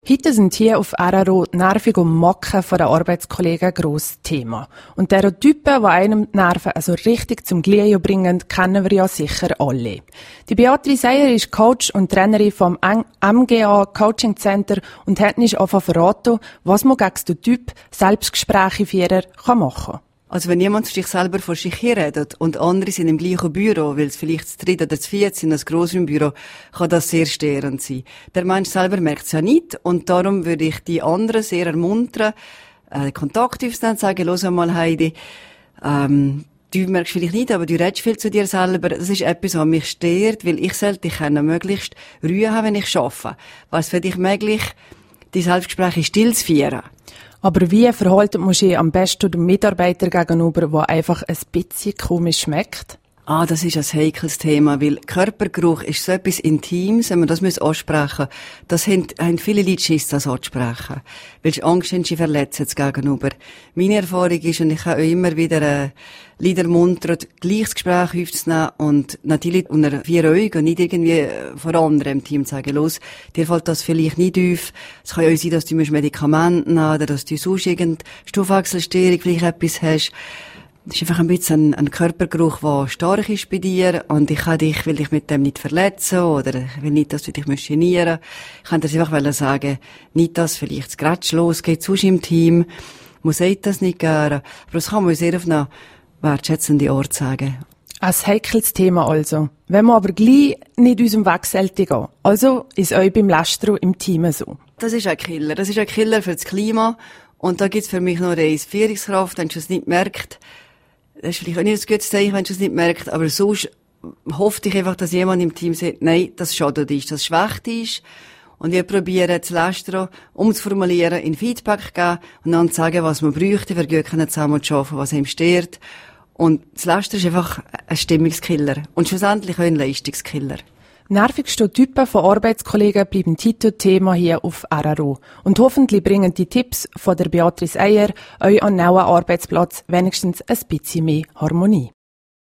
Heute sind hier auf RRO die Nerven und Macken von den Arbeitskollegen ein grosses Thema. Und deren Typen, die einem die Nerven also richtig zum Glühen bringen, kennen wir ja sicher alle. Die Beatrice Seyer ist Coach und Trainerin vom MGA Coaching Center und hat nicht einfach verraten, was man gegen den Typ Selbstgespräche führen machen kann. Also wenn jemand zu sich selber vor sich her redet und andere sind im gleichen Büro, weil es vielleicht zu dritt oder zu viert sind, ein Grossraumbüro, kann das sehr störend sein. Der Mensch selber merkt es ja nicht und darum würde ich die anderen sehr ermuntern, Kontakt aufzunehmen und sagen, hör mal Heidi, du merkst vielleicht nicht, aber du redest viel zu dir selber. Das ist etwas, was mich stört, weil ich sollte möglichst Ruhe haben, wenn ich arbeite. Was für dich möglich, die Selbstgespräche still zu führen. Aber wie verhält man sich am besten dem Mitarbeiter gegenüber, der einfach ein bisschen komisch schmeckt? Das ist ein heikles Thema, weil Körpergeruch ist so etwas Intimes, wenn man das ansprechen muss. Das haben viele Leute Schiss, das anzusprechen. Weil sie Angst haben, sie verletzen es gegenüber. Meine Erfahrung ist, und ich habe auch immer wieder Leute ermuntert, gleich das Gespräch aufzunehmen und natürlich unter 4 Augen und nicht irgendwie vor anderen im Team zu sagen, los, dir fällt das vielleicht nicht auf. Es kann ja auch sein, dass du Medikamente nehmen oder dass du sonst irgendeine Stoffwechselstörung vielleicht etwas hast. Das ist einfach ein bisschen ein Körpergeruch, der stark ist bei dir und ich will dich mit dem nicht verletzen oder ich will nicht, dass du dich genieren musst. Ich kann dir einfach sagen, nicht, dass vielleicht das Grätsch losgeht, sonst im Team. Man sagt das nicht gerne, aber das kann man sehr auf eine wertschätzende Art sagen. Ein heikles Thema also. Wenn man aber gleich nicht aus dem Weg sollte gehen. Also ist euch beim Lästern im Team so. Das ist ein Killer. Das ist ein Killer für das Klima und da gibt's für mich noch eine Führungskraft, wenn du es nicht merkt. Das ist vielleicht auch nicht ein gutes Zeichen, wenn du es nicht merkst, aber sonst hoffe ich einfach, dass jemand im Team sagt, nein, das schadet ist, das schwächt ist. Und wir probieren das Lästern umzuformulieren, in Feedback geben und dann zu sagen, was man bräuchte, wir gut zusammen arbeiten, was ihm stört. Und das Lästern ist einfach ein Stimmungskiller und schlussendlich auch ein Leistungskiller. Nervigste Typen von Arbeitskollegen bleiben Thema hier auf RRO. Und hoffentlich bringen die Tipps von der Beatrice Seyer euch an neuen Arbeitsplatz wenigstens ein bisschen mehr Harmonie.